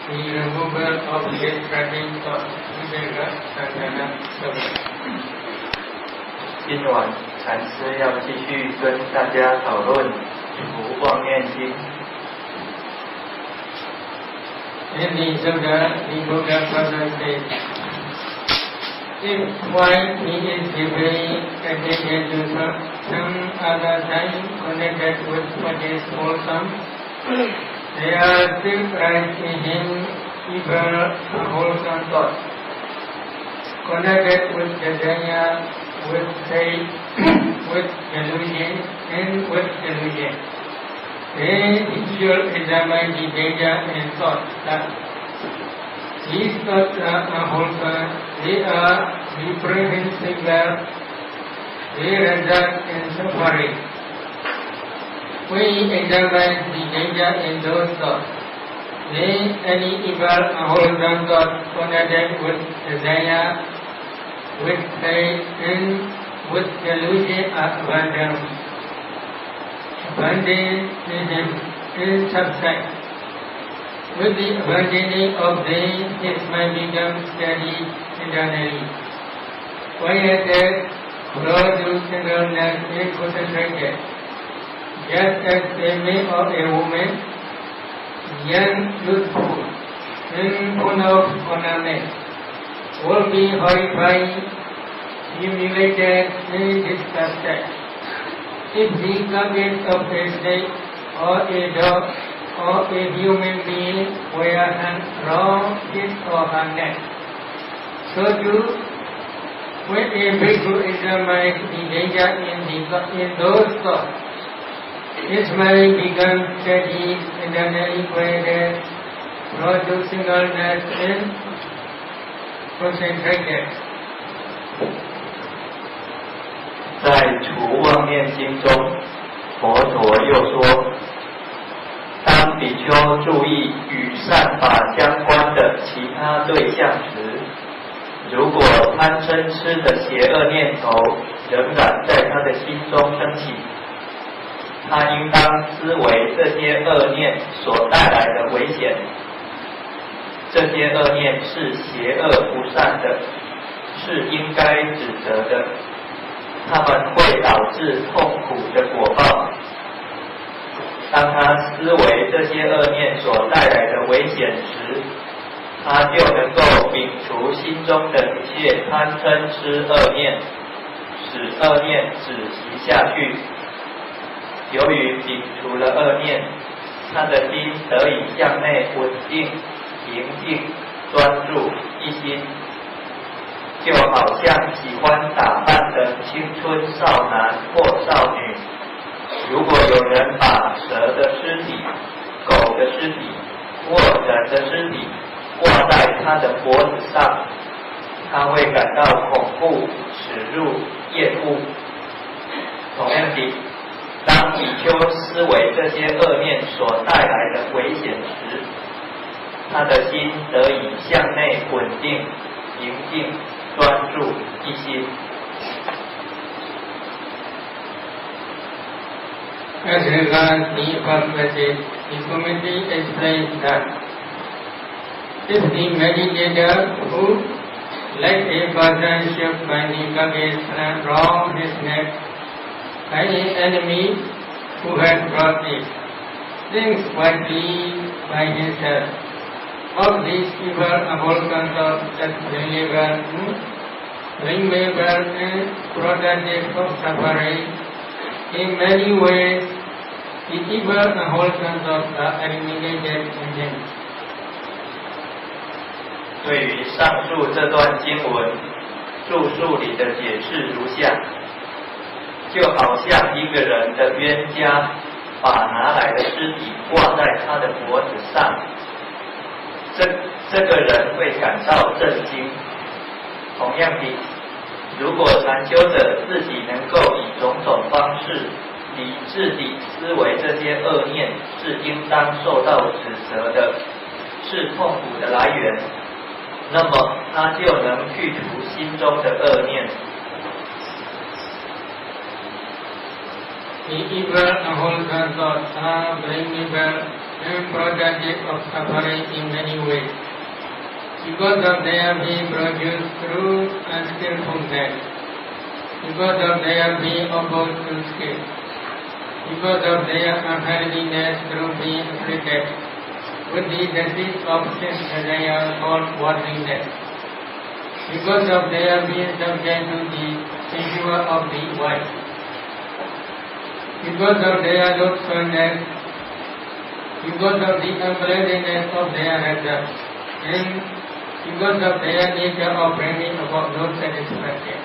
the removal of distracting thoughts, viveka, sadhana, sabha. 今晚禅师要继续跟大家讨论除妄念经。 In the Sutta, the Buddha Father says, if while he is deeply addicted to some other time connected with what is wholesome, there are still rise in him evil, unwholesome thoughts, connected with desire, with faith, with delusion, and with delusion. Then he should examine the danger and thoughts that these thoughts are unwholesome, they are reprehensible, they result in suffering. When he examines the danger in those thoughts, then any evil unwholesome thoughts connected with desire, with faith, and with delusion are abandoned. Abandoned in subside. With the abandoning of them, his mind becomes steady internally. Quiet as broad singleness is concentrated. Just as a man or a woman, young, youthful, and full of ornament, will be horrified, humiliated, and disgusted if the carcass of a snake or a dog or a human being were hung round his or her neck. So too, when a bhikkhu examines the danger in those thoughts, his mind becomes steady, internally quieted, brought to singleness and concentrated. 在除妄念经中，佛陀又说，当比丘注意与善法相关的其他对象时，如果贪嗔痴的邪恶念头仍然在他的心中升起，他应当思维这些恶念所带来的危险。这些恶念是邪恶不善的，是应该指责的，它们会导致痛苦的果报。当他思维这些恶念所带来的危险时，他就能够摒除心中的一切贪嗔痴恶念，使恶念止息下去。由于摒除了恶念，他的心得以向内稳定、平静、专注一心，就好像喜欢打扮的青春少男或少女。如果有人把蛇的尸体、狗的尸体或人的尸体挂在他的脖子上，他会感到恐怖、耻辱、厌恶。同样的，当比丘思维这些恶念所带来的危险时，他的心得以向内稳定、平静、专注一心。 As regards the first passage, the committee explains that if the meditator who, like a person should find the carcass round his neck, and an enemy who has brought it, thinks wisely by himself of these evil unwholesome thoughts as blamable and productive of suffering. In many ways, the evil unwholesome thoughts are eliminated in him. 对于上述这段经文注述里的解释如下：就好像一个人的冤家把拿来的尸体挂在他的脖子上，这个人会感到震惊。同样的，如果禅修者自己能够以种种方式理智地思维这些恶念是应当受到指责的，是痛苦的来源，那么他就能去除心中的恶念。 The evil and wholesome thoughts are blamable and productive of suffering in many ways. Because of their being produced through unskillfulness, because of their being opposed to skill, because of their unhealthiness through being afflicted with the disease of sense desire called worldliness, because of their being subject to the censure of the wise, because of their loathsomeness, because of the unpleasantness of their results, and because of their nature of bringing about no satisfaction.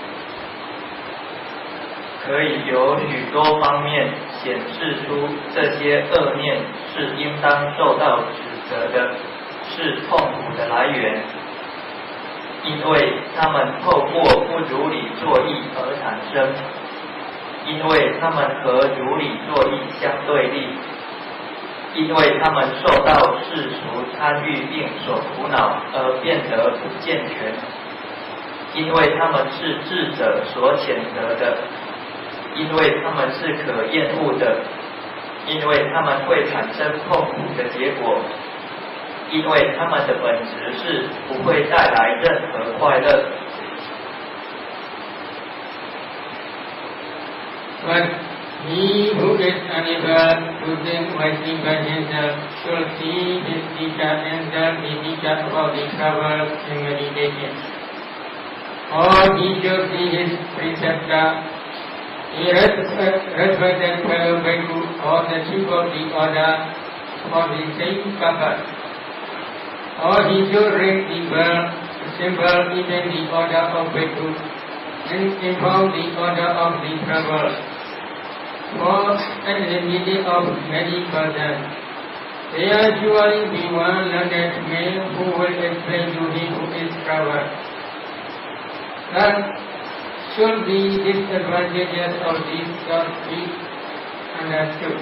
可以由许多方面显示出这些恶念是应当受到指责的，是痛苦的来源，因为他们透过不如理作意而产生，因为他们和如理作意相对立，因为他们受到世俗参与病所苦恼而变得不健全，因为他们是智者所谴责的，因为他们是可厌恶的，因为他们会产生痛苦的结果，因为他们的本质是不会带来任何快乐。 But he who is unable to think wisely by himself should see his teacher and tell the teacher about the troubles in meditation. Or he should see his preceptor, a respected fellow bhikkhu or the chief of the order for the same purpose. Or he should ring the bell, symbol even the order of bhikkhu, and inform the order of the troubles. For at the meeting of many persons, there surely be one learned man who will explain to him who is troubled. Thus should the disadvantages of these thoughts be understood.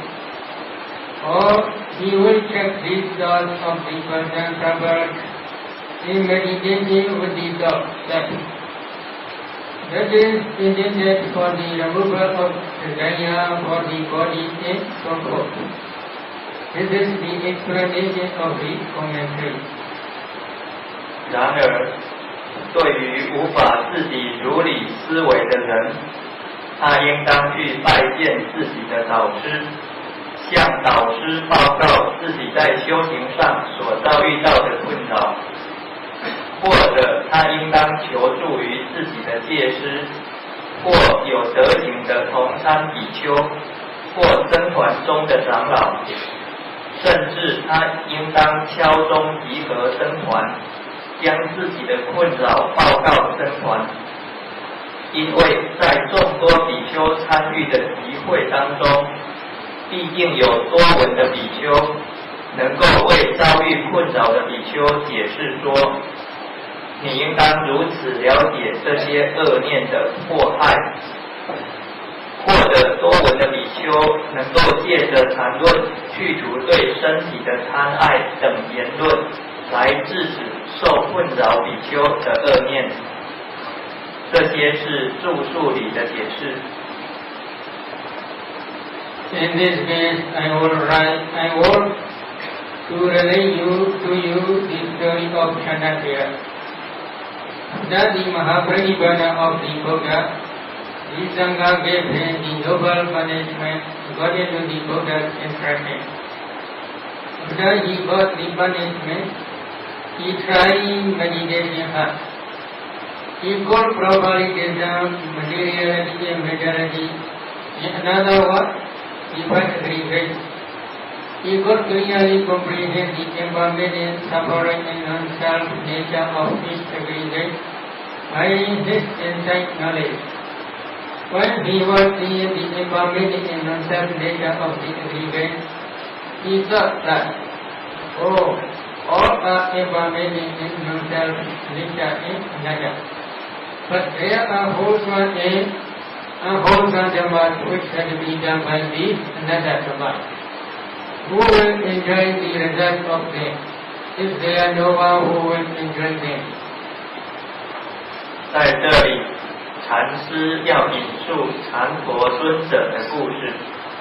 Or he will check these thoughts of the person troubled in meditating with the thought that that is intended for the removal of desire for the body and so forth. This is the explanation of the commentary. 然而，对于无法自己如理思维的人，他应当去拜见自己的导师，向导师报告自己在修行上所遭遇到的困扰。或者他应当求助于自己的戒师，或有德行的同参比丘，或僧团中的长老，甚至他应当敲钟集合僧团，将自己的困扰报告僧团，因为在众多比丘参与的集会当中，必定有多闻的比丘能够为遭遇困扰的比丘解释说，你应当如此了解这些恶念的祸害，或者多闻的比丘能够借着谈论去除对身体的贪爱等言论，来制止受困扰比丘的恶念。这些是著述里的解释。 In this case, I want to relate to you the story of Chanakya. That the Mahaparinibbana of the Buddha, the Sangha gave him the noble punishment according to the Buddha's instruction. After he got the punishment, he tried meditation hard. He could properly discern materiality and materiality. In another word, he was aggregate. He could clearly comprehend the impermanent suffering and non-self nature of each aggregate by his insight knowledge. When he was seeing the impermanent and non-self nature of the aggregate, he thought that, oh, all are impermanent and non-self nature in another. But there are wholesome and unwholesome dhammas which can be done by the another dhamma. Who will enjoy the result of them? If there are no one who will enjoy them? 在这里，禅师要引述禅陀尊者的故事。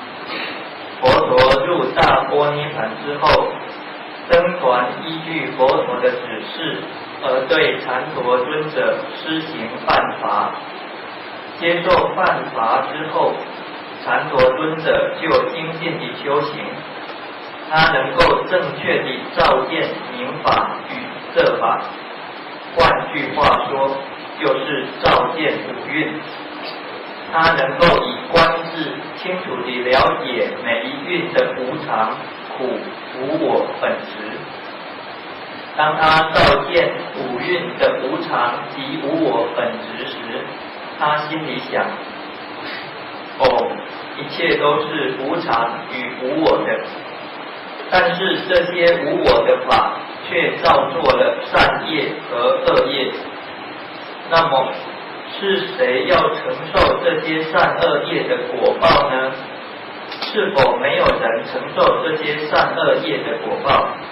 佛陀入大般涅盘之后，僧团依据佛陀的指示，而对禅陀尊者施行犯法。接受犯法之后，禅陀尊者就精进地修行，他能够正确地照见明法与色法，换句话说，就是照见五蕴。他能够以观智清楚地了解每一蕴的无常、苦、无我本质。当他照见五蕴的无常及无我本质时，他心里想：哦，一切都是无常与无我的，但是这些无我的法却造作了善业和恶业。那么是谁要承受这些善恶业的果报呢？是否没有人承受这些善恶业的果报？